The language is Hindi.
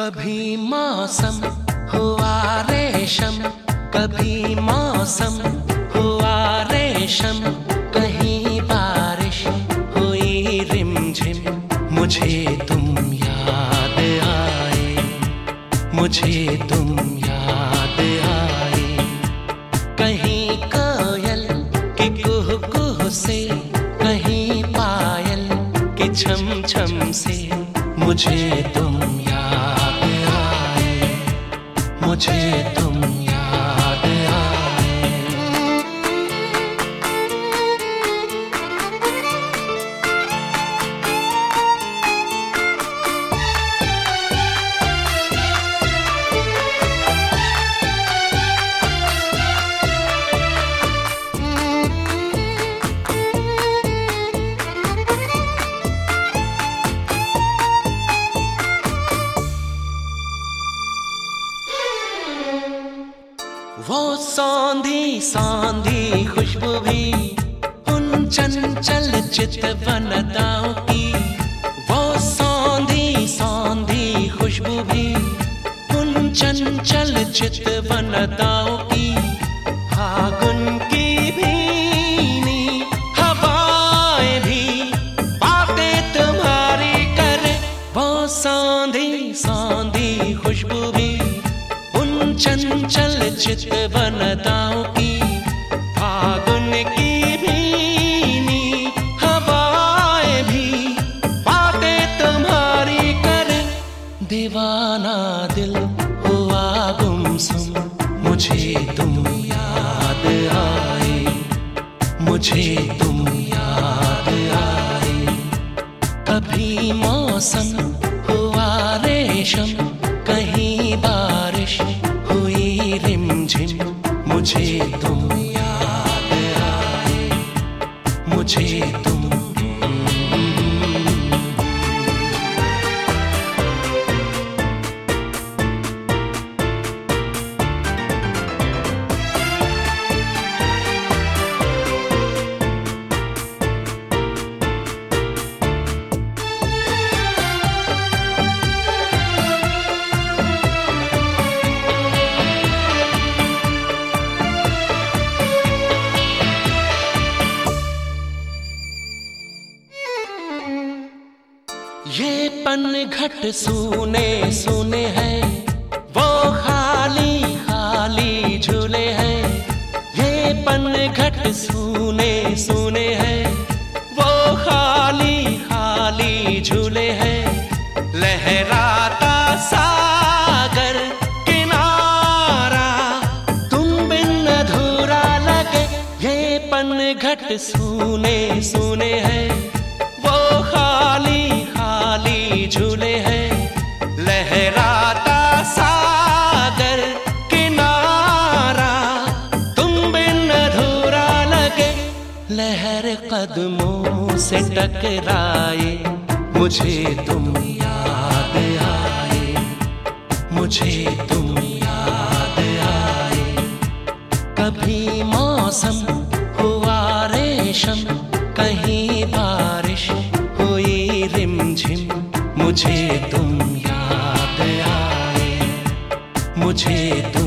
कभी मौसम हुआ रेशम, कभी मौसम हुआ रेशम, कहीं बारिश हुई रिमझिम। मुझे तुम याद आए, मुझे तुम याद आए। कहीं कोयल की कुह कुह से, कहीं पायल की छम छम से। मुझे तुम याद आए, मुझे तुम याद आए। वो सौंधी सौंधी खुशबू भी उन चंचल चितवन अदाओं की। वो सौंधी सौंधी खुशबू भी उन चंचल चितवन अदाओं की। फागुन की भीनी हवाएं भी बातें तुम्हारी करे। वो सौंधी सौंधी खुशबू भी चंचल चितवन अदाओं की। फागुन की भीनी हवाएं भी बातें तुम्हारी करे। दीवाना दिल हुआ गुमसुम, मुझे तुम याद आए, मुझे तुम याद आए। कभी मौसम हुआ रेशम, कहीं बारिश हुई रिमझिम। मुझे तुम याद आए, मुझे तुम। ये पनघट सूने सूने हैं, वो खाली खाली झूले हैं। ये पनघट सूने सूने हैं, वो खाली खाली झूले हैं। लहराता सागर किनारा तुम बिन अधूरा लगे। ये पनघट सूने सूने हैं, वो खाली खाली झूले हैं। लहराता सागर किनारा तुम बिन अधूरा लगे। लहर कदमों से टकराए, मुझे तुम याद आए, मुझे तुम याद आए। कभी मौसम हुआ रेशम, कहीं बारिश हुई रिमझिम। मुझे तुम याद आए, मुझे तुम